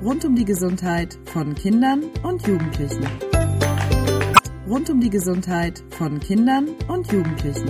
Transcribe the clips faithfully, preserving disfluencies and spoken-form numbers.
Rund um die Gesundheit von Kindern und Jugendlichen. Rund um die Gesundheit von Kindern und Jugendlichen.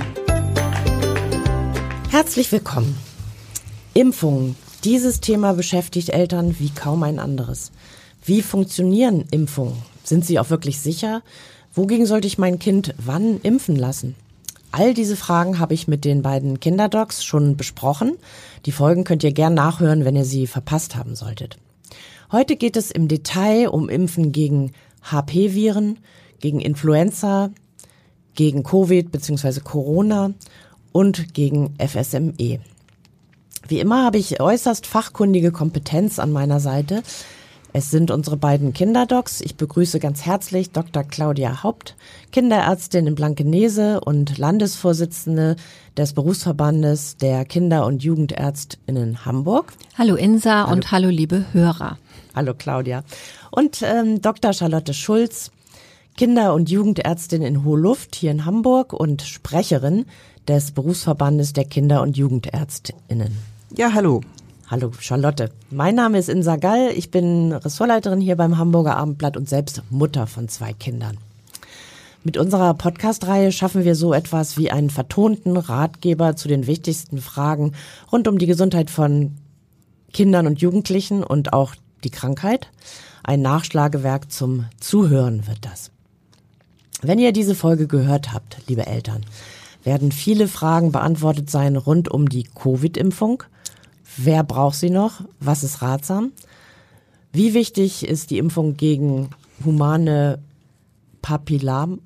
Herzlich willkommen. Impfungen. Dieses Thema beschäftigt Eltern wie kaum ein anderes. Wie funktionieren Impfungen? Sind sie auch wirklich sicher? Wogegen sollte ich mein Kind wann impfen lassen? All diese Fragen habe ich mit den beiden Kinderdocs schon besprochen. Die Folgen könnt ihr gern nachhören, wenn ihr sie verpasst haben solltet. Heute geht es im Detail um Impfen gegen H P-Viren, gegen Influenza, gegen Covid bzw. Corona und gegen F S M E. Wie immer habe ich äußerst fachkundige Kompetenz an meiner Seite. Es sind unsere beiden Kinderdocs. Ich begrüße ganz herzlich Doktor Claudia Haupt, Kinderärztin in Blankenese und Landesvorsitzende des Berufsverbandes der Kinder- und Jugendärztinnen Hamburg. Hallo Insa hallo. Und hallo liebe Hörer. Hallo Claudia. Und ähm, Doktor Charlotte Schulz, Kinder- und Jugendärztin in Hohe Luft hier in Hamburg und Sprecherin des Berufsverbandes der Kinder- und Jugendärztinnen. Ja, hallo. Hallo Charlotte. Mein Name ist Insa Gall. Ich bin Ressortleiterin hier beim Hamburger Abendblatt und selbst Mutter von zwei Kindern. Mit unserer Podcast-Reihe schaffen wir so etwas wie einen vertonten Ratgeber zu den wichtigsten Fragen rund um die Gesundheit von Kindern und Jugendlichen und auch die Krankheit. Ein Nachschlagewerk zum Zuhören wird das. Wenn ihr diese Folge gehört habt, liebe Eltern, werden viele Fragen beantwortet sein rund um die Covid-Impfung. Wer braucht sie noch? Was ist ratsam? Wie wichtig ist die Impfung gegen humane Papillomaviren?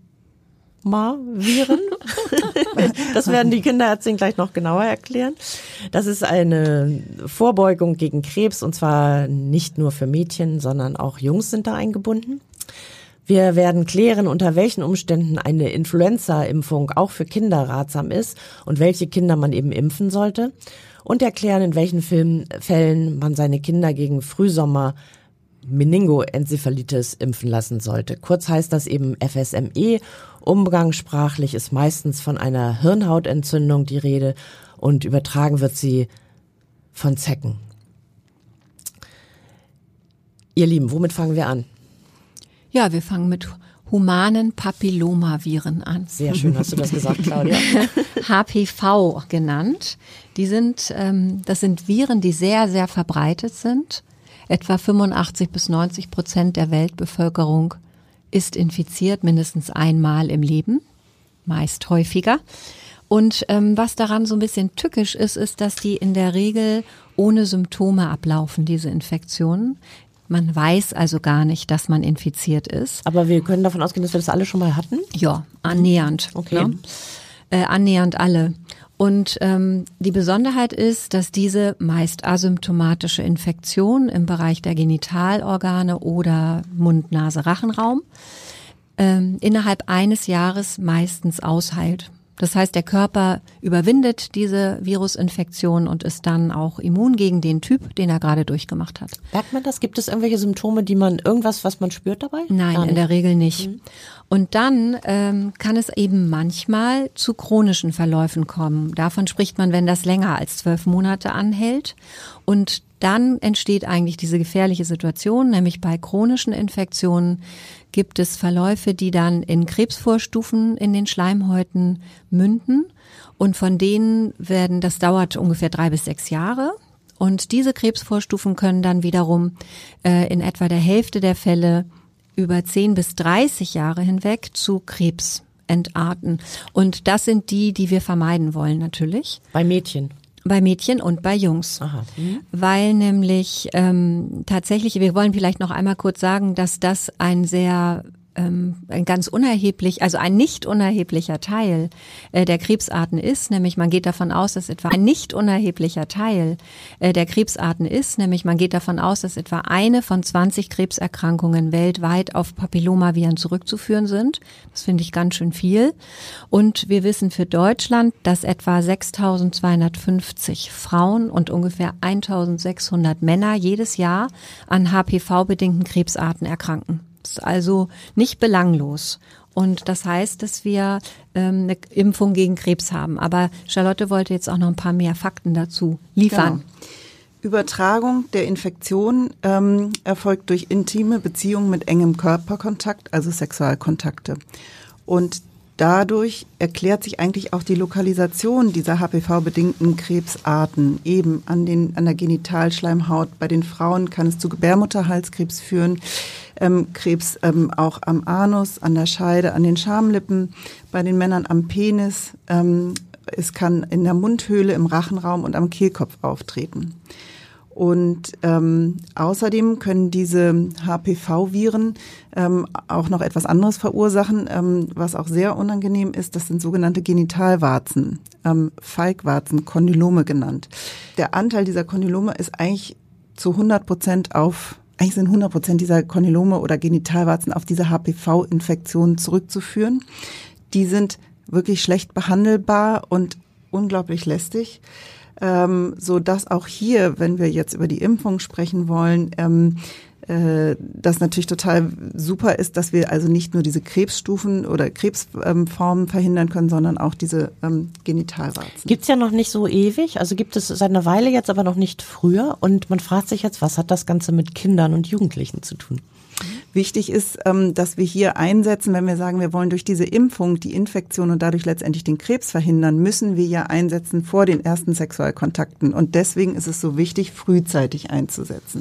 Das werden die Kinderärztinnen gleich noch genauer erklären. Das ist eine Vorbeugung gegen Krebs und zwar nicht nur für Mädchen, sondern auch Jungs sind da eingebunden. Wir werden klären, unter welchen Umständen eine Influenza-Impfung auch für Kinder ratsam ist und welche Kinder man eben impfen sollte. Und erklären, in welchen Fällen man seine Kinder gegen Frühsommer Meningoenzephalitis impfen lassen sollte. Kurz heißt das eben F S M E. Umgangssprachlich ist meistens von einer Hirnhautentzündung die Rede und übertragen wird sie von Zecken. Ihr Lieben, womit fangen wir an? Ja, wir fangen mit humanen Papillomaviren an. Sehr schön, hast du das gesagt, Claudia. H P V genannt. Die sind, ähm, das sind Viren, die sehr, sehr verbreitet sind. Etwa fünfundachtzig bis neunzig Prozent der Weltbevölkerung ist infiziert, mindestens einmal im Leben, meist häufiger. Und ähm, was daran so ein bisschen tückisch ist, ist, dass die in der Regel ohne Symptome ablaufen, diese Infektionen. Man weiß also gar nicht, dass man infiziert ist. Aber wir können davon ausgehen, dass wir das alle schon mal hatten? Ja, annähernd. Okay. Ne? Äh, annähernd alle. Und ähm, die Besonderheit ist, dass diese meist asymptomatische Infektion im Bereich der Genitalorgane oder Mund-Nase-Rachenraum ähm, innerhalb eines Jahres meistens ausheilt. Das heißt, der Körper überwindet diese Virusinfektion und ist dann auch immun gegen den Typ, den er gerade durchgemacht hat. Merkt man das? Gibt es irgendwelche Symptome, die man, irgendwas, was man spürt dabei? Nein, in der Regel nicht. Mhm. Und dann ähm, kann es eben manchmal zu chronischen Verläufen kommen. Davon spricht man, wenn das länger als zwölf Monate anhält. Und dann entsteht eigentlich diese gefährliche Situation, nämlich bei chronischen Infektionen gibt es Verläufe, die dann in Krebsvorstufen in den Schleimhäuten münden. Und von denen werden, das dauert ungefähr drei bis sechs Jahre. Und diese Krebsvorstufen können dann wiederum äh, in etwa der Hälfte der Fälle über zehn bis dreißig Jahre hinweg zu Krebs entarten. Und das sind die, die wir vermeiden wollen natürlich. Bei Mädchen? Bei Mädchen und bei Jungs. Aha. Mhm. Weil nämlich ähm, tatsächlich, wir wollen vielleicht noch einmal kurz sagen, dass das ein sehr ähm, ein ganz unerheblich, also ein nicht unerheblicher Teil äh, der Krebsarten ist, nämlich man geht davon aus, dass etwa ein nicht unerheblicher Teil äh, der Krebsarten ist, nämlich man geht davon aus, dass etwa eine von zwanzig Krebserkrankungen weltweit auf Papillomaviren zurückzuführen sind. Das finde ich ganz schön viel. Und wir wissen für Deutschland, dass etwa sechstausendzweihundertfünfzig Frauen und ungefähr eintausendsechshundert Männer jedes Jahr an H P V-bedingten Krebsarten erkranken. Das ist also nicht belanglos. Und das heißt, dass wir ähm, eine Impfung gegen Krebs haben. Aber Charlotte wollte jetzt auch noch ein paar mehr Fakten dazu liefern. Übertragung der Infektion ähm, erfolgt durch intime Beziehungen mit engem Körperkontakt, also Sexualkontakte. Und dadurch erklärt sich eigentlich auch die Lokalisation dieser H P V-bedingten Krebsarten eben an den an der Genitalschleimhaut. Bei den Frauen kann es zu Gebärmutterhalskrebs führen, ähm, Krebs ähm, auch am Anus, an der Scheide, an den Schamlippen, bei den Männern am Penis. Ähm, es kann in der Mundhöhle, im Rachenraum und am Kehlkopf auftreten. Und ähm, außerdem können diese H P V-Viren ähm, auch noch etwas anderes verursachen, ähm, was auch sehr unangenehm ist. Das sind sogenannte Genitalwarzen, ähm, Feigwarzen, Kondylome genannt. Der Anteil dieser Kondylome ist eigentlich zu hundert Prozent auf, eigentlich sind hundert Prozent dieser Kondylome oder Genitalwarzen auf diese H P V-Infektionen zurückzuführen. Die sind wirklich schlecht behandelbar und unglaublich lästig. Ähm, so dass auch hier, wenn wir jetzt über die Impfung sprechen wollen, ähm, äh, das natürlich total super ist, dass wir also nicht nur diese Krebsstufen oder Krebsformen ähm, verhindern können, sondern auch diese ähm, Genitalwarzen. Gibt's ja noch nicht so ewig, also gibt es seit einer Weile jetzt, aber noch nicht früher. Und man fragt sich jetzt, was hat das Ganze mit Kindern und Jugendlichen zu tun? Wichtig ist, dass wir hier einsetzen, wenn wir sagen, wir wollen durch diese Impfung die Infektion und dadurch letztendlich den Krebs verhindern, müssen wir ja einsetzen vor den ersten Sexualkontakten. Und deswegen ist es so wichtig, frühzeitig einzusetzen.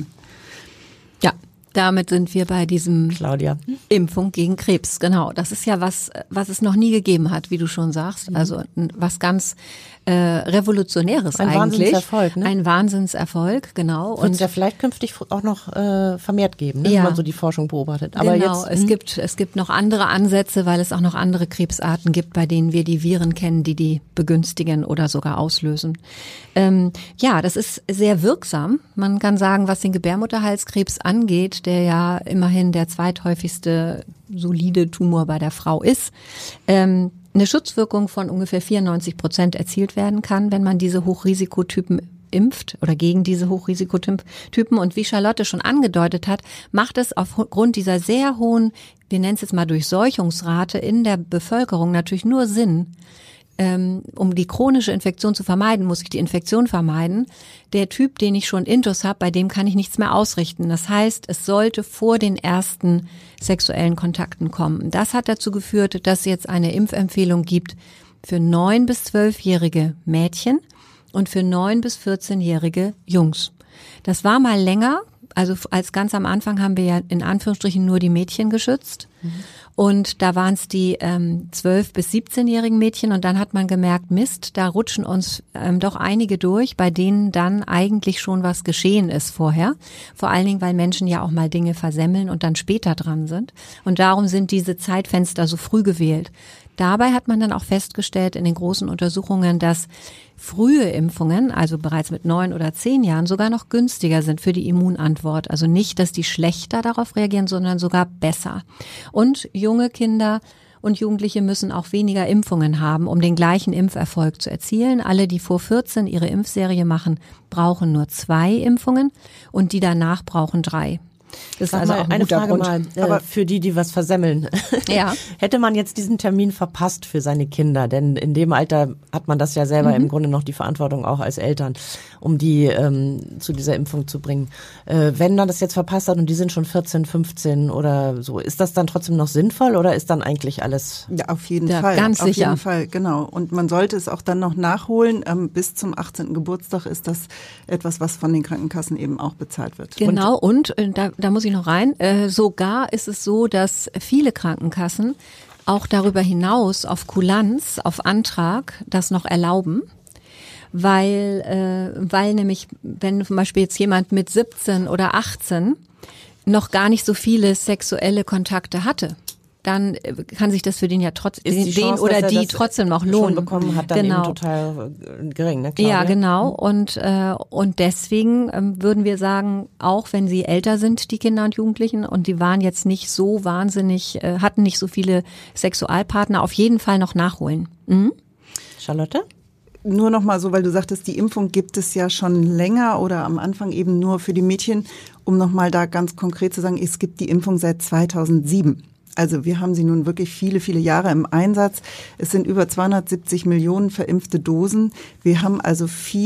Ja, damit sind wir bei diesem Claudia. Impfung gegen Krebs. Genau, das ist ja was, was es noch nie gegeben hat, wie du schon sagst. Also was ganz äh, Revolutionäres ein eigentlich. Ein Wahnsinnserfolg, ne? Ein Wahnsinnserfolg, genau. Wird es ja vielleicht künftig auch noch äh, vermehrt geben, ne? Ja. Wenn man so die Forschung beobachtet. Aber genau, jetzt, es gibt es gibt noch andere Ansätze, weil es auch noch andere Krebsarten gibt, bei denen wir die Viren kennen, die die begünstigen oder sogar auslösen. Ähm, ja, das ist sehr wirksam. Man kann sagen, was den Gebärmutterhalskrebs angeht, der ja immerhin der zweithäufigste solide Tumor bei der Frau ist, ähm, eine Schutzwirkung von ungefähr vierundneunzig Prozent erzielt werden kann, wenn man diese Hochrisikotypen impft oder gegen diese Hochrisikotypen. Und wie Charlotte schon angedeutet hat, macht es aufgrund dieser sehr hohen, wir nennen es jetzt mal Durchseuchungsrate in der Bevölkerung natürlich nur Sinn, ähm, um die chronische Infektion zu vermeiden, muss ich die Infektion vermeiden. Der Typ, den ich schon Intus habe, bei dem kann ich nichts mehr ausrichten. Das heißt, es sollte vor den ersten sexuellen Kontakten kommen. Das hat dazu geführt, dass es jetzt eine Impfempfehlung gibt für neun- bis zwölfjährige Mädchen und für neun- bis vierzehnjährige Jungs. Das war mal länger. Also als ganz am Anfang haben wir ja in Anführungsstrichen nur die Mädchen geschützt. Mhm. Und da waren es die ähm, zwölf- bis siebzehnjährigen Mädchen. Und dann hat man gemerkt, Mist, da rutschen uns ähm, doch einige durch, bei denen dann eigentlich schon was geschehen ist vorher. Vor allen Dingen, weil Menschen ja auch mal Dinge versemmeln und dann später dran sind. Und darum sind diese Zeitfenster so früh gewählt. Dabei hat man dann auch festgestellt in den großen Untersuchungen, dass frühe Impfungen, also bereits mit neun oder zehn Jahren, sogar noch günstiger sind für die Immunantwort. Also nicht, dass die schlechter darauf reagieren, sondern sogar besser. Und junge Kinder und Jugendliche müssen auch weniger Impfungen haben, um den gleichen Impferfolg zu erzielen. Alle, die vor vierzehn ihre Impfserie machen, brauchen nur zwei Impfungen und die danach brauchen drei. Das ist also auch ein eine guter Frage Grund. Mal, äh, aber für die, die was versemmeln. Ja. Hätte man jetzt diesen Termin verpasst für seine Kinder? Denn in dem Alter hat man das ja selber mhm. im Grunde noch die Verantwortung auch als Eltern, um die ähm, zu dieser Impfung zu bringen. Äh, wenn man das jetzt verpasst hat und die sind schon vierzehn, fünfzehn oder so, ist das dann trotzdem noch sinnvoll oder ist dann eigentlich alles? Ja, auf jeden ja, Fall. Ganz auf sicher. Auf jeden Fall, genau. Und man sollte es auch dann noch nachholen. Ähm, bis zum achtzehnten Geburtstag ist das etwas, was von den Krankenkassen eben auch bezahlt wird. Genau. Und, und äh, da, da muss ich noch rein. Äh, sogar ist es so, dass viele Krankenkassen auch darüber hinaus auf Kulanz, auf Antrag das noch erlauben, weil, äh, weil nämlich, wenn zum Beispiel jetzt jemand mit siebzehn oder achtzehn noch gar nicht so viele sexuelle Kontakte hatte, dann kann sich das für den ja trotzdem, den Chance, oder die trotzdem noch lohnen. Schon bekommen hat, dann genau. eben total gering, ne, Claudia? Ja, genau. Und äh, und deswegen ähm, würden wir sagen, auch wenn sie älter sind, die Kinder und Jugendlichen, und die waren jetzt nicht so wahnsinnig, äh, hatten nicht so viele Sexualpartner, auf jeden Fall noch nachholen. Mhm. Charlotte? Nur noch mal so, weil du sagtest, die Impfung gibt es ja schon länger oder am Anfang eben nur für die Mädchen, um noch mal da ganz konkret zu sagen, es gibt die Impfung seit zweitausendsieben. Also wir haben sie nun wirklich viele, viele Jahre im Einsatz. Es sind über zweihundertsiebzig Millionen verimpfte Dosen. Wir haben also viel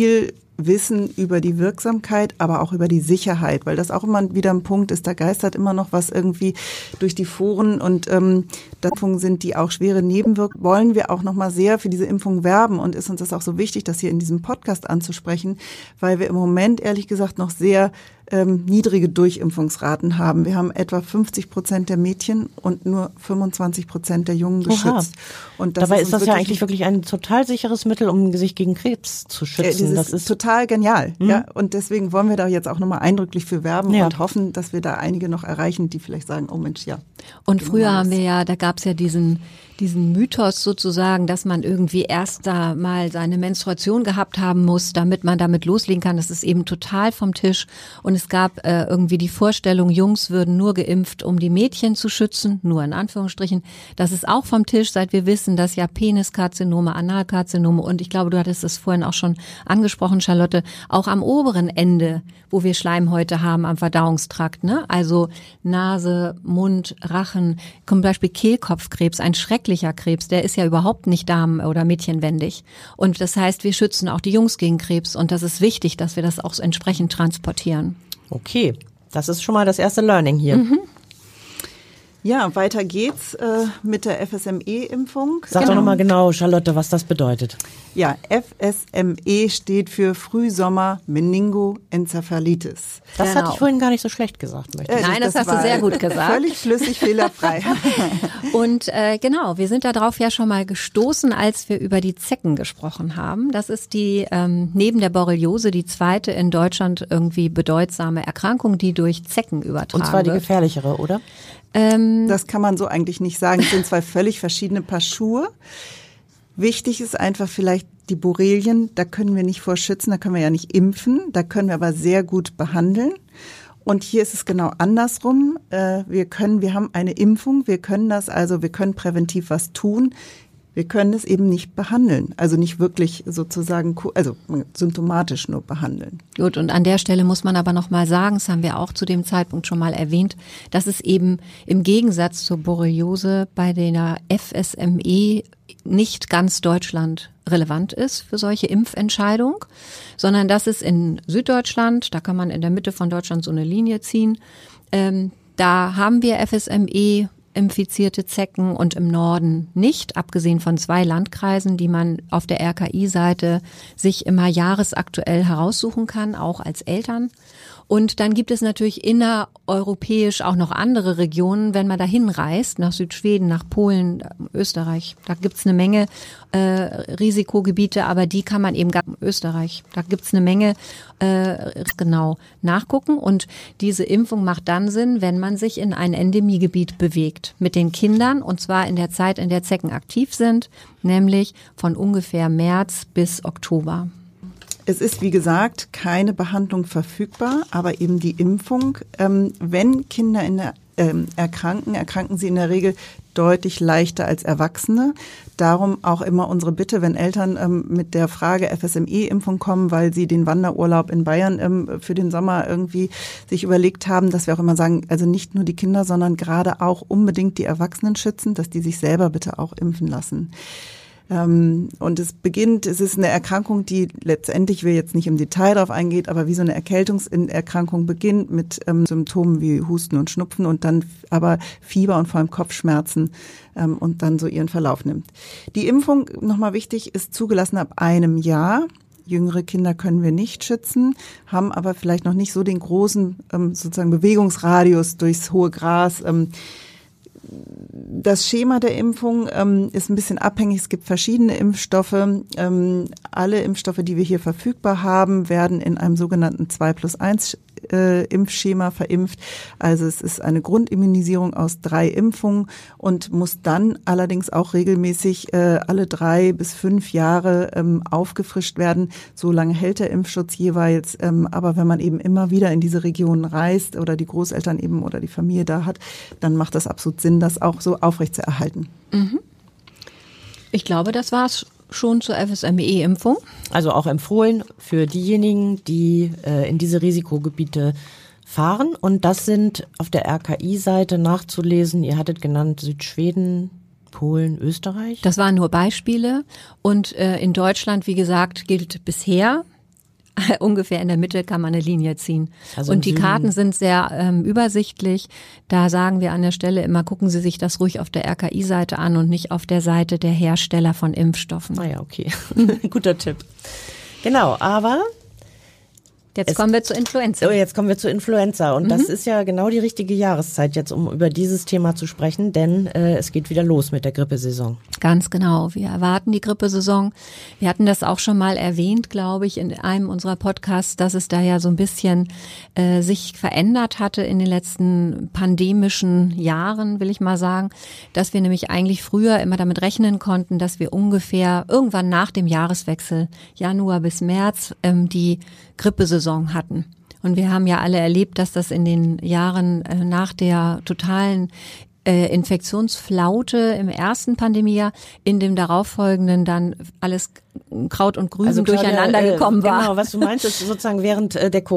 Wissen über die Wirksamkeit, aber auch über die Sicherheit, weil das auch immer wieder ein Punkt ist, da geistert immer noch was irgendwie durch die Foren und ähm, Impfungen sind, die auch schwere Nebenwirkungen. Wollen wir auch nochmal sehr für diese Impfung werben und ist uns das auch so wichtig, das hier in diesem Podcast anzusprechen, weil wir im Moment ehrlich gesagt noch sehr ähm, niedrige Durchimpfungsraten haben. Wir haben etwa fünfzig Prozent der Mädchen und nur fünfundzwanzig Prozent der Jungen geschützt. Und das Dabei ist, ist das ja eigentlich wirklich ein total sicheres Mittel, um sich gegen Krebs zu schützen. Äh, das ist total genial. Mhm. Ja, und deswegen wollen wir da jetzt auch nochmal eindrücklich für werben ja. und hoffen, dass wir da einige noch erreichen, die vielleicht sagen, oh Mensch, ja. Und früher haben wir ja, da gab es ja diesen diesen Mythos sozusagen, dass man irgendwie erst da mal seine Menstruation gehabt haben muss, damit man damit loslegen kann. Das ist eben total vom Tisch. Und es gab äh, irgendwie die Vorstellung, Jungs würden nur geimpft, um die Mädchen zu schützen, nur in Anführungsstrichen. Das ist auch vom Tisch, seit wir wissen, dass ja Peniskarzinome, Analkarzinome und ich glaube, du hattest es vorhin auch schon angesprochen, Charlotte, auch am oberen Ende, wo wir Schleimhäute haben am Verdauungstrakt, ne? Also Nase, Mund, Rachen, zum Beispiel Kehlkopfkrebs, ein schrecklicher Krebs, der ist ja überhaupt nicht damen- oder mädchenwendig. Und das heißt, wir schützen auch die Jungs gegen Krebs und das ist wichtig, dass wir das auch entsprechend transportieren. Okay, das ist schon mal das erste Learning hier. Mhm. Ja, weiter geht's äh, mit der F S M E-Impfung. Sag genau. doch nochmal genau, Charlotte, was das bedeutet. Ja, F S M E steht für Frühsommer-Meningoenzephalitis. Das Genau. hatte ich vorhin gar nicht so schlecht gesagt. Möchte ich. Nein, das, das hast du sehr gut gesagt. Völlig flüssig, fehlerfrei. Und äh, genau, wir sind darauf ja schon mal gestoßen, als wir über die Zecken gesprochen haben. Das ist die ähm, neben der Borreliose die zweite in Deutschland irgendwie bedeutsame Erkrankung, die durch Zecken übertragen wird. Und zwar die gefährlichere, oder? Ähm, Das kann man so eigentlich nicht sagen. Es sind zwei völlig verschiedene Paar Schuhe. Wichtig ist einfach vielleicht die Borrelien, da können wir nicht vor schützen, da können wir ja nicht impfen, da können wir aber sehr gut behandeln. Und hier ist es genau andersrum. Wir können, wir haben eine Impfung, wir können das also, wir können präventiv was tun. Wir können es eben nicht behandeln, also nicht wirklich sozusagen, also symptomatisch nur behandeln. Gut, und an der Stelle muss man aber noch mal sagen, das haben wir auch zu dem Zeitpunkt schon mal erwähnt, dass es eben im Gegensatz zur Borreliose bei der F S M E nicht ganz Deutschland relevant ist für solche Impfentscheidung, sondern dass es in Süddeutschland, da kann man in der Mitte von Deutschland so eine Linie ziehen, ähm, da haben wir F S M E infizierte Zecken und im Norden nicht, abgesehen von zwei Landkreisen, die man auf der R K I-Seite sich immer jahresaktuell heraussuchen kann, auch als Eltern. Und dann gibt es natürlich innereuropäisch auch noch andere Regionen, wenn man dahin reist, nach Südschweden, nach Polen, Österreich. Da gibt's eine Menge äh, Risikogebiete, aber die kann man eben gar Österreich. Da gibt's eine Menge äh, genau nachgucken. Und diese Impfung macht dann Sinn, wenn man sich in ein Endemiegebiet bewegt mit den Kindern, und zwar in der Zeit, in der Zecken aktiv sind, nämlich von ungefähr März bis Oktober. Es ist, wie gesagt, keine Behandlung verfügbar, aber eben die Impfung. Ähm, wenn Kinder in der, ähm, erkranken, erkranken sie in der Regel deutlich leichter als Erwachsene. Darum auch immer unsere Bitte, wenn Eltern ähm, mit der Frage F S M E-Impfung kommen, weil sie den Wanderurlaub in Bayern ähm, für den Sommer irgendwie sich überlegt haben, dass wir auch immer sagen, also nicht nur die Kinder, sondern gerade auch unbedingt die Erwachsenen schützen, dass die sich selber bitte auch impfen lassen. Und es beginnt, es ist eine Erkrankung, die letztendlich, wir jetzt nicht im Detail darauf eingeht, aber wie so eine Erkältungserkrankung beginnt mit ähm, Symptomen wie Husten und Schnupfen und dann aber Fieber und vor allem Kopfschmerzen ähm, und dann so ihren Verlauf nimmt. Die Impfung, nochmal wichtig, ist zugelassen ab einem Jahr. Jüngere Kinder können wir nicht schützen, haben aber vielleicht noch nicht so den großen ähm, sozusagen Bewegungsradius durchs hohe Gras. Ähm, Das Schema der Impfung ähm, ist ein bisschen abhängig. Es gibt verschiedene Impfstoffe. Ähm, alle Impfstoffe, die wir hier verfügbar haben, werden in einem sogenannten zwei plus eins äh, Impfschema verimpft. Also es ist eine Grundimmunisierung aus drei Impfungen und muss dann allerdings auch regelmäßig äh, alle drei bis fünf Jahre ähm, aufgefrischt werden. So lange hält der Impfschutz jeweils. Ähm, aber wenn man eben immer wieder in diese Regionen reist oder die Großeltern eben oder die Familie da hat, dann macht das absolut Sinn, das auch so aufrechtzuerhalten. Mhm. Ich glaube, das war's schon zur F S M E-Impfung. Also auch empfohlen für diejenigen, die äh, in diese Risikogebiete fahren. Und das sind auf der R K I-Seite nachzulesen. Ihr hattet genannt Südschweden, Polen, Österreich. Das waren nur Beispiele. Und äh, in Deutschland, wie gesagt, gilt bisher, ungefähr in der Mitte kann man eine Linie ziehen. Also und die Süden. Karten sind sehr ähm, übersichtlich. Da sagen wir an der Stelle immer, gucken Sie sich das ruhig auf der R K I-Seite an und nicht auf der Seite der Hersteller von Impfstoffen. Ah ja, okay. Guter Tipp. Genau, aber Jetzt Es- kommen wir zur Influenza. so, jetzt kommen wir zur Influenza. Und Mhm. das ist ja genau die richtige Jahreszeit jetzt, um über dieses Thema zu sprechen, denn äh, es geht wieder los mit der Grippesaison. Ganz genau. Wir erwarten die Grippesaison. Wir hatten das auch schon mal erwähnt, glaube ich, in einem unserer Podcasts, dass es da ja so ein bisschen äh, sich verändert hatte in den letzten pandemischen Jahren, will ich mal sagen, dass wir nämlich eigentlich früher immer damit rechnen konnten, dass wir ungefähr irgendwann nach dem Jahreswechsel, Januar bis März, ähm, die Grippesaison hatten. Und wir haben ja alle erlebt, dass das in den Jahren äh, nach der totalen äh, Infektionsflaute im ersten Pandemiejahr, in dem darauffolgenden dann alles Kraut und Grün Claudia, durcheinander äh, gekommen war. Genau, was du meinst, ist sozusagen während äh, der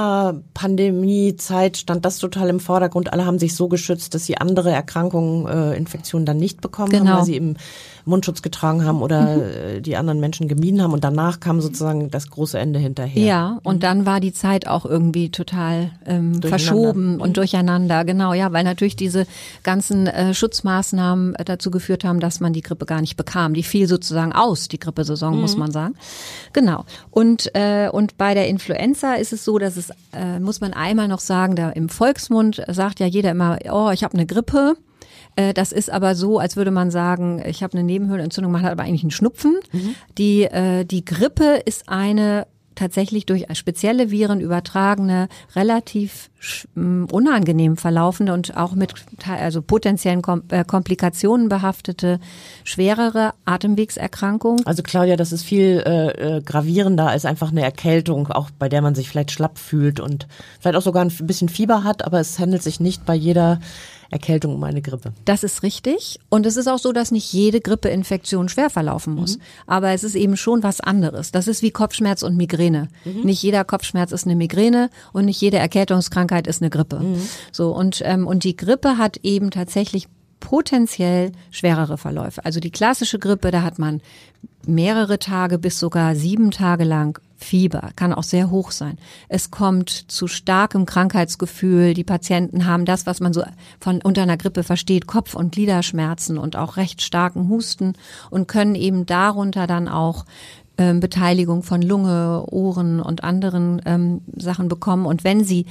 Corona-Pandemie-Zeit stand das total im Vordergrund. Alle haben sich so geschützt, dass sie andere Erkrankungen, äh, Infektionen dann nicht bekommen Genau. haben, weil sie eben Mundschutz getragen haben oder äh, die anderen Menschen gemieden haben. Und danach kam sozusagen das große Ende hinterher. Ja, und dann war die Zeit auch irgendwie total ähm, verschoben und durcheinander. Genau, ja, weil natürlich diese ganzen äh, Schutzmaßnahmen äh, dazu geführt haben, dass man die Grippe gar nicht bekam. Die fiel sozusagen aus, die Grippesaison, muss man sagen. Genau. Und äh, und bei der Influenza ist es so, dass es, äh, muss man einmal noch sagen, da im Volksmund sagt ja jeder immer, oh, ich habe eine Grippe. Das ist aber so, als würde man sagen, ich habe eine Nebenhöhlenentzündung, man hat aber eigentlich einen Schnupfen. Mhm. Die, äh, die Grippe ist eine tatsächlich durch spezielle Viren übertragene, relativ unangenehm verlaufende und auch mit also potenziellen Kom- äh, Komplikationen behaftete, schwerere Atemwegserkrankung. Also Claudia, das ist viel äh, gravierender als einfach eine Erkältung, auch bei der man sich vielleicht schlapp fühlt und vielleicht auch sogar ein bisschen Fieber hat, aber es handelt sich nicht bei jeder Erkältung um eine Grippe. Das ist richtig. Und es ist auch so, dass nicht jede Grippeinfektion schwer verlaufen muss. Mhm. Aber es ist eben schon was anderes. Das ist wie Kopfschmerz und Migräne. Mhm. Nicht jeder Kopfschmerz ist eine Migräne und nicht jede Erkältungskrankheit ist eine Grippe. Mhm. So, und, ähm, und die Grippe hat eben tatsächlich potenziell schwerere Verläufe. Also die klassische Grippe, da hat man mehrere Tage bis sogar sieben Tage lang Fieber, kann auch sehr hoch sein. Es kommt zu starkem Krankheitsgefühl. Die Patienten haben das, was man so von unter einer Grippe versteht, Kopf- und Gliederschmerzen und auch recht starken Husten und können eben darunter dann auch ähm, Beteiligung von Lunge, Ohren und anderen ähm, Sachen bekommen. Und wenn sie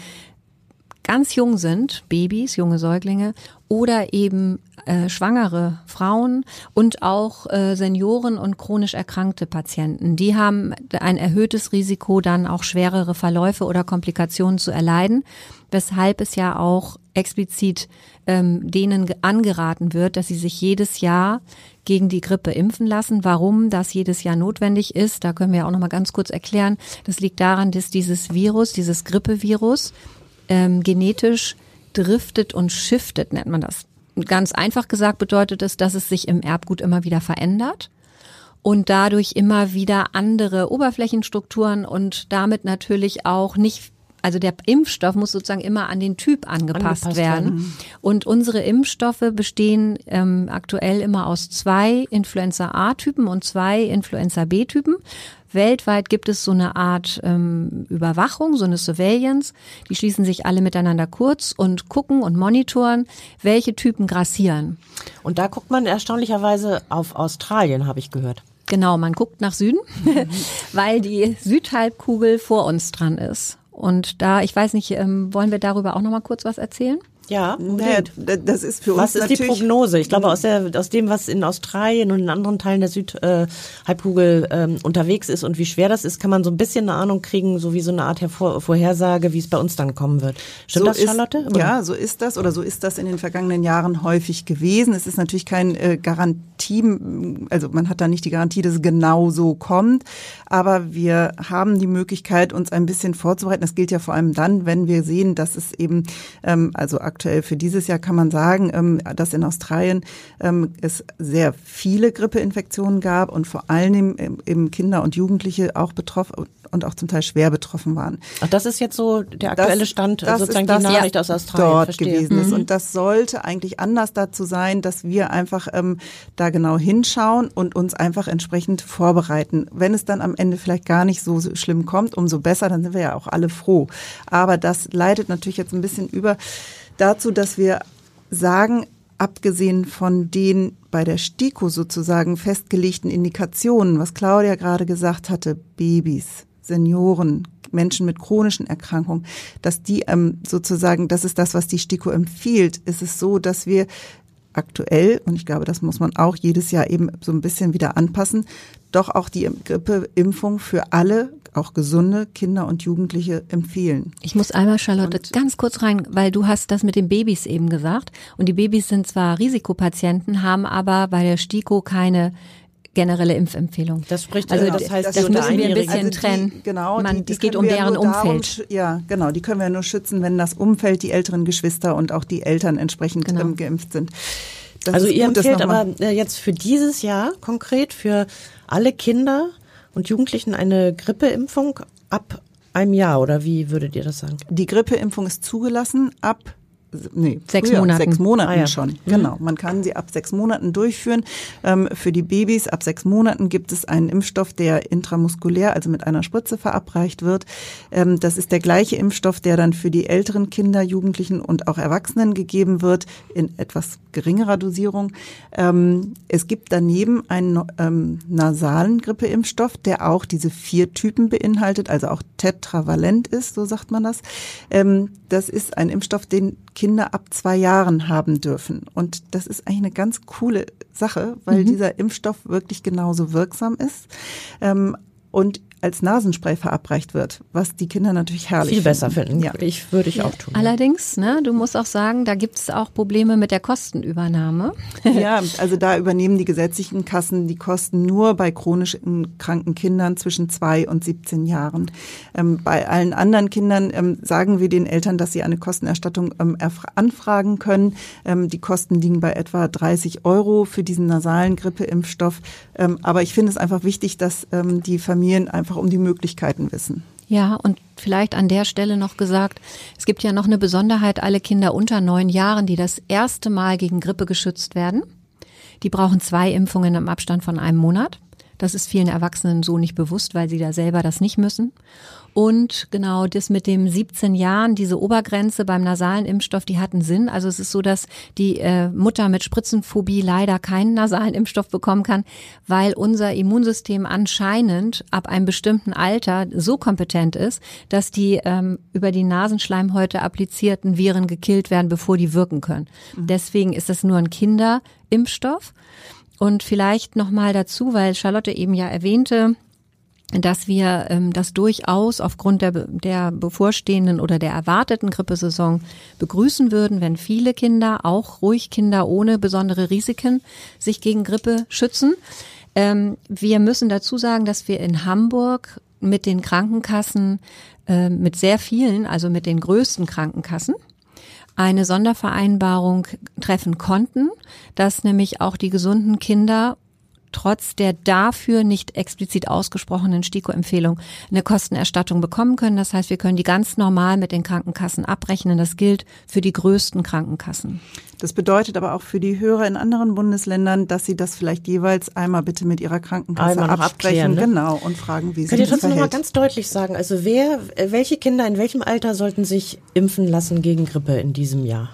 ganz jung sind, Babys, junge Säuglinge oder eben äh, schwangere Frauen und auch äh, Senioren und chronisch erkrankte Patienten, die haben ein erhöhtes Risiko, dann auch schwerere Verläufe oder Komplikationen zu erleiden, weshalb es ja auch explizit ähm, denen angeraten wird, dass sie sich jedes Jahr gegen die Grippe impfen lassen. Warum das jedes Jahr notwendig ist, da können wir ja auch noch mal ganz kurz erklären. Das liegt daran, dass dieses Virus, dieses Grippevirus, Ähm, genetisch driftet und shiftet, nennt man das. Ganz einfach gesagt bedeutet es, dass es sich im Erbgut immer wieder verändert und dadurch immer wieder andere Oberflächenstrukturen und damit natürlich auch nicht, also der Impfstoff muss sozusagen immer an den Typ angepasst, angepasst werden. werden. Und unsere Impfstoffe bestehen ähm, aktuell immer aus zwei Influenza-A-Typen und zwei Influenza-B-Typen. Weltweit gibt es so eine Art ähm, Überwachung, so eine Surveillance. Die schließen sich alle miteinander kurz und gucken und monitoren, welche Typen grassieren. Und da guckt man erstaunlicherweise auf Australien, habe ich gehört. Genau, man guckt nach Süden, weil die Südhalbkugel vor uns dran ist. Und da, ich weiß nicht, ähm, wollen wir darüber auch noch mal kurz was erzählen? Ja, naja, das ist für uns was ist die natürlich Prognose? Ich glaube, aus, der, aus dem, was in Australien und in anderen Teilen der Südhalbkugel äh, ähm, unterwegs ist und wie schwer das ist, kann man so ein bisschen eine Ahnung kriegen, so wie so eine Art Hervor- Vorhersage, wie es bei uns dann kommen wird. Stimmt so das, Charlotte? Ist, ja, so ist das oder so ist das in den vergangenen Jahren häufig gewesen. Es ist natürlich kein äh, Garantie, also man hat da nicht die Garantie, dass es genau so kommt, aber wir haben die Möglichkeit, uns ein bisschen vorzubereiten. Das gilt ja vor allem dann, wenn wir sehen, dass es eben, ähm, also aktuell für dieses Jahr kann man sagen, ähm, dass in Australien ähm, es sehr viele Grippeinfektionen gab und vor allem ähm, eben Kinder und Jugendliche auch betroffen und auch zum Teil schwer betroffen waren. Ach, das ist jetzt so der aktuelle das, Stand, das sozusagen ist das, die Nachricht ja, aus Australien. Dort verstehe. gewesen ist. Mhm. Und das sollte eigentlich anders dazu sein, dass wir einfach ähm, da genau hinschauen und uns einfach entsprechend vorbereiten. Wenn es dann am Ende vielleicht gar nicht so schlimm kommt, umso besser, dann sind wir ja auch alle froh. Aber das leitet natürlich jetzt ein bisschen über dazu, dass wir sagen, abgesehen von den bei der STIKO sozusagen festgelegten Indikationen, was Claudia gerade gesagt hatte, Babys, Senioren, Menschen mit chronischen Erkrankungen, dass die ähm, sozusagen, das ist das, was die STIKO empfiehlt, ist es so, dass wir aktuell, und ich glaube, das muss man auch jedes Jahr eben so ein bisschen wieder anpassen, doch auch die Grippeimpfung für alle, auch gesunde Kinder und Jugendliche empfehlen. Ich muss einmal, Charlotte, und ganz kurz rein, weil du hast das mit den Babys eben gesagt. Und die Babys sind zwar Risikopatienten, haben aber bei der STIKO keine generelle Impfempfehlung. Das spricht, also das das heißt, das, das müssen wir ein bisschen also die, trennen. Genau, Man, die, die es geht um deren darum, Umfeld. Ja, genau, die können wir nur schützen, wenn das Umfeld, die älteren Geschwister und auch die Eltern entsprechend genau. ähm, geimpft sind. Das also ihr gut, empfehlt aber jetzt für dieses Jahr konkret für alle Kinder und Jugendlichen eine Grippeimpfung ab einem Jahr, oder wie würdet ihr das sagen? Die Grippeimpfung ist zugelassen ab Nee, sechs früher, Monaten. Sechs Monaten ah, ja. schon, Mhm. genau. Man kann sie ab sechs Monaten durchführen. Ähm, für die Babys ab sechs Monaten gibt es einen Impfstoff, der intramuskulär, also mit einer Spritze verabreicht wird. Ähm, das ist der gleiche Impfstoff, der dann für die älteren Kinder, Jugendlichen und auch Erwachsenen gegeben wird, in etwas geringerer Dosierung. Ähm, es gibt daneben einen ähm, nasalen Grippeimpfstoff, der auch diese vier Typen beinhaltet, also auch tetravalent ist, so sagt man das. Ähm, das ist ein Impfstoff, den Kinder ab zwei Jahren haben dürfen. Und das ist eigentlich eine ganz coole Sache, weil mhm. dieser Impfstoff wirklich genauso wirksam ist ähm, und als Nasenspray verabreicht wird, was die Kinder natürlich herrlich Viel finden. besser finden. Ja. Ich würde ich auch tun. Allerdings, ne, du musst auch sagen, da gibt es auch Probleme mit der Kostenübernahme. Ja, also da übernehmen die gesetzlichen Kassen die Kosten nur bei chronisch kranken Kindern zwischen zwei und siebzehn Jahren. Ähm, bei allen anderen Kindern ähm, sagen wir den Eltern, dass sie eine Kostenerstattung ähm, anfragen können. Ähm, die Kosten liegen bei etwa dreißig Euro für diesen nasalen Grippeimpfstoff. Ähm, aber ich finde es einfach wichtig, dass ähm, die Familien einfach um die Möglichkeiten wissen. Ja, und vielleicht an der Stelle noch gesagt, es gibt ja noch eine Besonderheit, alle Kinder unter neun Jahren, die das erste Mal gegen Grippe geschützt werden, die brauchen zwei Impfungen im Abstand von einem Monat. Das ist vielen Erwachsenen so nicht bewusst, weil sie da selber das nicht müssen. Und genau das mit dem siebzehn Jahren, diese Obergrenze beim nasalen Impfstoff, die hatten Sinn. Also es ist so, dass die äh, Mutter mit Spritzenphobie leider keinen nasalen Impfstoff bekommen kann, weil unser Immunsystem anscheinend ab einem bestimmten Alter so kompetent ist, dass die ähm, über die Nasenschleimhäute applizierten Viren gekillt werden, bevor die wirken können. Mhm. Deswegen ist das nur ein Kinderimpfstoff. Und vielleicht nochmal dazu, weil Charlotte eben ja erwähnte, dass wir ähm, das durchaus aufgrund der, der bevorstehenden oder der erwarteten Grippesaison begrüßen würden, wenn viele Kinder, auch ruhig Kinder ohne besondere Risiken, sich gegen Grippe schützen. Ähm, wir müssen dazu sagen, dass wir in Hamburg mit den Krankenkassen, äh, mit sehr vielen, also mit den größten Krankenkassen, eine Sondervereinbarung treffen konnten, dass nämlich auch die gesunden Kinder trotz der dafür nicht explizit ausgesprochenen STIKO-Empfehlung eine Kostenerstattung bekommen können. Das heißt, wir können die ganz normal mit den Krankenkassen abrechnen. Das gilt für die größten Krankenkassen. Das bedeutet aber auch für die Hörer in anderen Bundesländern, dass sie das vielleicht jeweils einmal bitte mit ihrer Krankenkasse einmal noch absprechen, abklären, ne? Genau, und fragen, wie sie Könnt ihr das trotzdem verhält. noch mal ganz deutlich sagen, also wer, welche Kinder in welchem Alter sollten sich impfen lassen gegen Grippe in diesem Jahr?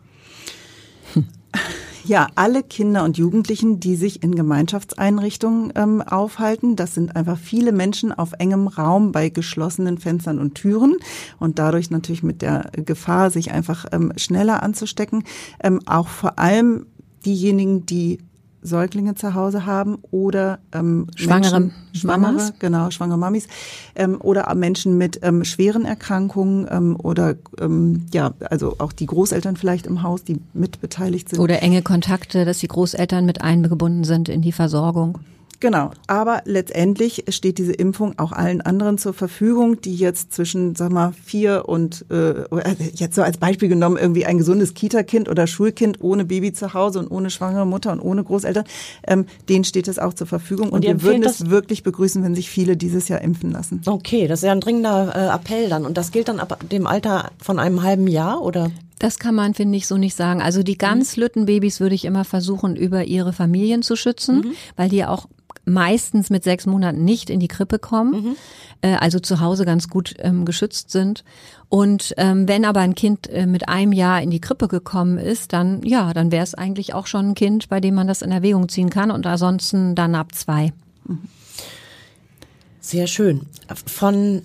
Ja, alle Kinder und Jugendlichen, die sich in Gemeinschaftseinrichtungen ähm, aufhalten. Das sind einfach viele Menschen auf engem Raum bei geschlossenen Fenstern und Türen und dadurch natürlich mit der Gefahr, sich einfach ähm, schneller anzustecken. Ähm, auch vor allem diejenigen, die Säuglinge zu Hause haben oder ähm, Schwangere Menschen, Schwangere, Mamas. genau, schwangere Mamis ähm, oder Menschen mit ähm, schweren Erkrankungen ähm, oder ähm, ja, also auch die Großeltern vielleicht im Haus, die mitbeteiligt sind. Oder enge Kontakte, dass die Großeltern mit eingebunden sind in die Versorgung. Genau, aber letztendlich steht diese Impfung auch allen anderen zur Verfügung, die jetzt zwischen, sag mal, vier und, äh, jetzt so als Beispiel genommen, irgendwie ein gesundes Kita-Kind oder Schulkind ohne Baby zu Hause und ohne schwangere Mutter und ohne Großeltern, ähm, denen steht es auch zur Verfügung. Und, und wir würden es wirklich begrüßen, wenn sich viele dieses Jahr impfen lassen. Okay, das ist ja ein dringender äh, Appell dann. Und das gilt dann ab dem Alter von einem halben Jahr, oder? Das kann man, finde ich, so nicht sagen. Also die ganz mhm. Lüttenbabys würde ich immer versuchen, über ihre Familien zu schützen, mhm. weil die ja auch meistens mit sechs Monaten nicht in die Krippe kommen, mhm. äh, also zu Hause ganz gut ähm, geschützt sind. Und ähm, wenn aber ein Kind äh, mit einem Jahr in die Krippe gekommen ist, dann ja, dann wäre es eigentlich auch schon ein Kind, bei dem man das in Erwägung ziehen kann, und ansonsten dann ab zwei. Mhm. Sehr schön. Von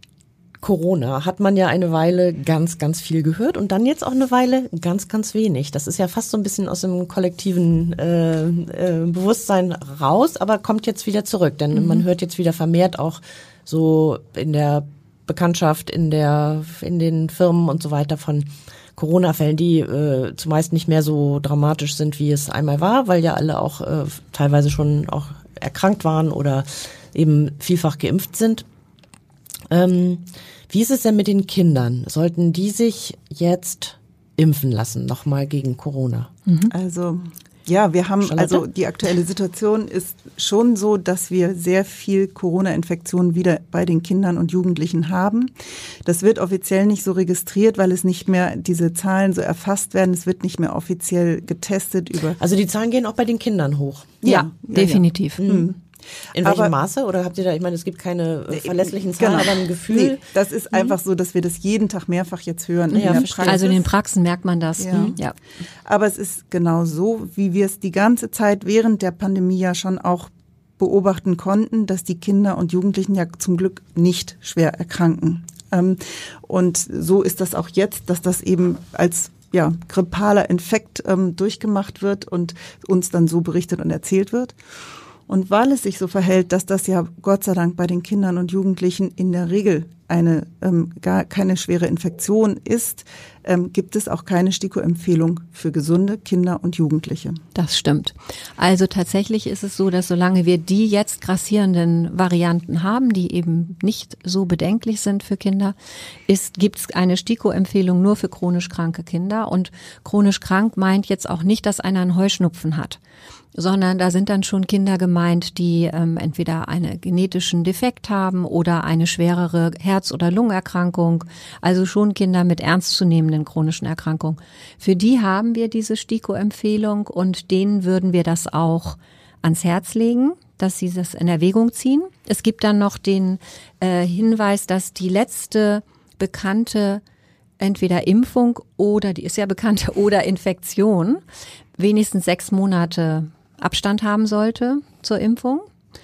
Corona hat man ja eine Weile ganz, ganz viel gehört und dann jetzt auch eine Weile ganz, ganz wenig. Das ist ja fast so ein bisschen aus dem kollektiven äh, äh, Bewusstsein raus, aber kommt jetzt wieder zurück. Denn mhm. man hört jetzt wieder vermehrt auch so in der Bekanntschaft, in der, in den Firmen und so weiter von Corona-Fällen, die äh, zumeist nicht mehr so dramatisch sind, wie es einmal war, weil ja alle auch äh, teilweise schon auch erkrankt waren oder eben vielfach geimpft sind. Ähm, wie ist es denn mit den Kindern? Sollten die sich jetzt impfen lassen, nochmal gegen Corona? Mhm. Also ja, wir haben, Charlotte? Also die aktuelle Situation ist schon so, dass wir sehr viel Corona-Infektionen wieder bei den Kindern und Jugendlichen haben. Das wird offiziell nicht so registriert, weil es nicht mehr diese Zahlen so erfasst werden. Es wird nicht mehr offiziell getestet über. Also die Zahlen gehen auch bei den Kindern hoch? Ja, ja definitiv. Ja. Mhm. In welchem aber, Maße? Oder habt ihr da, ich meine, es gibt keine äh, verlässlichen Zahlen, genau. aber ein Gefühl? Nee, das ist mhm. einfach so, dass wir das jeden Tag mehrfach jetzt hören. Ja, in also in den Praxen merkt man das. Ja. Mhm. Ja. Aber es ist genau so, wie wir es die ganze Zeit während der Pandemie ja schon auch beobachten konnten, dass die Kinder und Jugendlichen ja zum Glück nicht schwer erkranken. Ähm, und so ist das auch jetzt, dass das eben als ja, grippaler Infekt ähm, durchgemacht wird und uns dann so berichtet und erzählt wird. Und weil es sich so verhält, dass das ja Gott sei Dank bei den Kindern und Jugendlichen in der Regel eine ähm, gar keine schwere Infektion ist, ähm, gibt es auch keine STIKO-Empfehlung für gesunde Kinder und Jugendliche. Das stimmt. Also tatsächlich ist es so, dass solange wir die jetzt grassierenden Varianten haben, die eben nicht so bedenklich sind für Kinder, ist gibt es eine STIKO-Empfehlung nur für chronisch kranke Kinder. Und chronisch krank meint jetzt auch nicht, dass einer einen Heuschnupfen hat, sondern da sind dann schon Kinder gemeint, die ähm, entweder einen genetischen Defekt haben oder eine schwerere Herz- oder Lungenerkrankung, also schon Kinder mit ernstzunehmenden chronischen Erkrankungen. Für die haben wir diese STIKO-Empfehlung und denen würden wir das auch ans Herz legen, dass sie das in Erwägung ziehen. Es gibt dann noch den äh, Hinweis, dass die letzte bekannte entweder Impfung oder, die ist ja bekannt, oder Infektion wenigstens sechs Monate Abstand haben sollte zur Impfung.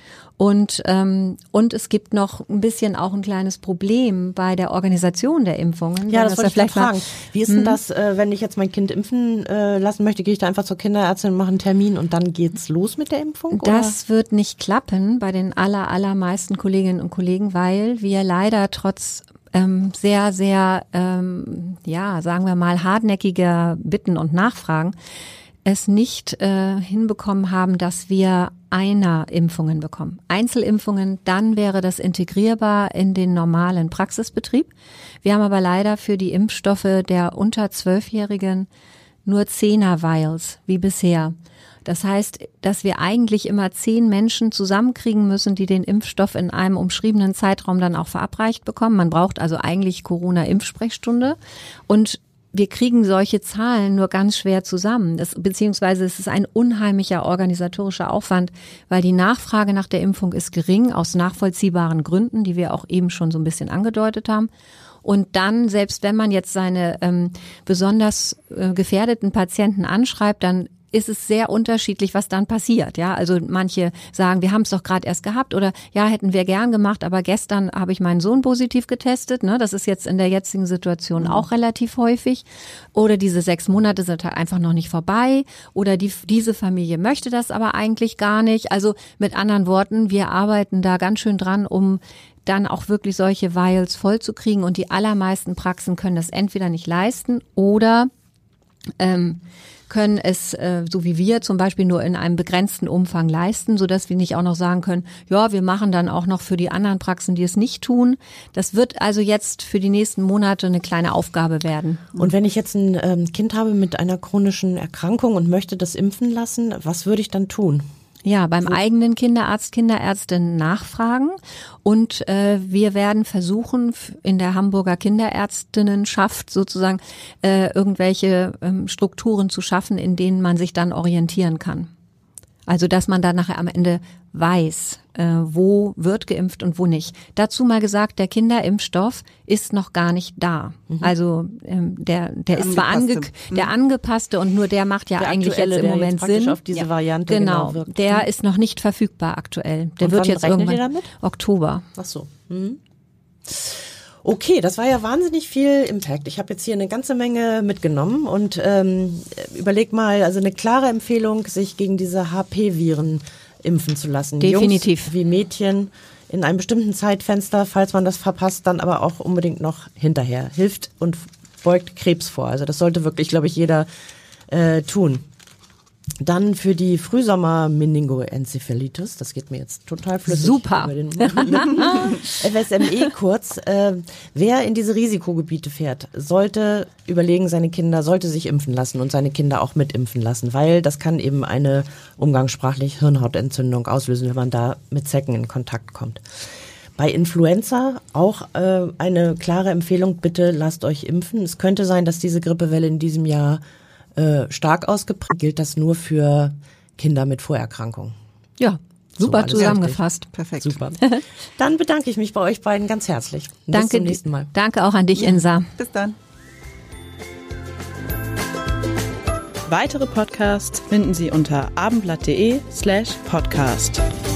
Und ähm, und es gibt noch ein bisschen auch ein kleines Problem bei der Organisation der Impfungen. Ja, das wollte ich vielleicht fragen. Wie ist denn das, äh, wenn ich jetzt mein Kind impfen äh, lassen möchte, gehe ich da einfach zur Kinderärztin, mache einen Termin und dann geht's los mit der Impfung? Oder? Das wird nicht klappen bei den aller, allermeisten Kolleginnen und Kollegen, weil wir leider trotz ähm, sehr, sehr, ähm, ja, sagen wir mal, hartnäckiger Bitten und Nachfragen es nicht äh, hinbekommen haben, dass wir Einer-Impfungen bekommen. Einzelimpfungen, dann wäre das integrierbar in den normalen Praxisbetrieb. Wir haben aber leider für die Impfstoffe der unter Zwölfjährigen nur Zehner-Vials, wie bisher. Das heißt, dass wir eigentlich immer zehn Menschen zusammenkriegen müssen, die den Impfstoff in einem umschriebenen Zeitraum dann auch verabreicht bekommen. Man braucht also eigentlich Corona-Impfsprechstunde und wir kriegen solche Zahlen nur ganz schwer zusammen. Das, beziehungsweise es ist ein unheimlicher organisatorischer Aufwand, weil die Nachfrage nach der Impfung ist gering, aus nachvollziehbaren Gründen, die wir auch eben schon so ein bisschen angedeutet haben. Und dann, selbst wenn man jetzt seine ähm, besonders äh, gefährdeten Patienten anschreibt, dann ist es sehr unterschiedlich, was dann passiert. Ja, also manche sagen, wir haben es doch gerade erst gehabt oder ja, hätten wir gern gemacht, aber gestern habe ich meinen Sohn positiv getestet. Ne, das ist jetzt in der jetzigen Situation mhm. auch relativ häufig. Oder diese sechs Monate sind halt einfach noch nicht vorbei. Oder die, diese Familie möchte das aber eigentlich gar nicht. Also mit anderen Worten, wir arbeiten da ganz schön dran, um dann auch wirklich solche Vials voll zu kriegen. Und die allermeisten Praxen können das entweder nicht leisten oder ähm, können es, äh, so wie wir zum Beispiel, nur in einem begrenzten Umfang leisten, sodass wir nicht auch noch sagen können, ja, wir machen dann auch noch für die anderen Praxen, die es nicht tun. Das wird also jetzt für die nächsten Monate eine kleine Aufgabe werden. Und wenn ich jetzt ein ähm, Kind habe mit einer chronischen Erkrankung und möchte das impfen lassen, was würde ich dann tun? Ja, beim Wo? eigenen Kinderarzt, Kinderärztin nachfragen und äh, wir werden versuchen, in der Hamburger Kinderärztinnenschaft sozusagen äh, irgendwelche ähm, Strukturen zu schaffen, in denen man sich dann orientieren kann. Also dass man dann nachher am Ende weiß, äh, wo wird geimpft und wo nicht. Dazu mal gesagt, der Kinderimpfstoff ist noch gar nicht da. Mhm. Also ähm, der der, der ist zwar ange, mhm. der angepasste und nur der macht ja der eigentlich jetzt im Moment jetzt Sinn. Auf diese ja. Variante genau, genau wirkt. Der ist noch nicht verfügbar aktuell. Der und wird wann jetzt rechnet irgendwann ihr damit? Oktober. Ach so. Mhm. Okay, das war ja wahnsinnig viel Impact. Ich habe jetzt hier eine ganze Menge mitgenommen und ähm, überleg mal, also eine klare Empfehlung, sich gegen diese H P-Viren impfen zu lassen. Definitiv. Jungs wie Mädchen in einem bestimmten Zeitfenster, falls man das verpasst, dann aber auch unbedingt noch hinterher. Hilft und beugt Krebs vor. Also das sollte wirklich, glaube ich, jeder äh, tun. Dann für die Frühsommer-Meningoenzephalitis, das geht mir jetzt total flüssig. Super. Über den F S M E kurz. Äh, wer in diese Risikogebiete fährt, sollte überlegen, seine Kinder, sollte sich impfen lassen und seine Kinder auch mitimpfen lassen, weil das kann eben eine umgangssprachlich Hirnhautentzündung auslösen, wenn man da mit Zecken in Kontakt kommt. Bei Influenza auch äh, eine klare Empfehlung, bitte lasst euch impfen. Es könnte sein, dass diese Grippewelle in diesem Jahr stark ausgeprägt, gilt das nur für Kinder mit Vorerkrankungen. Ja, super so, zusammengefasst. Richtig. Perfekt. Super. Dann bedanke ich mich bei euch beiden ganz herzlich. Danke, bis zum nächsten Mal. Danke auch an dich, ja. Insa. Bis dann. Weitere Podcasts finden Sie unter abendblatt punkt de slash podcast.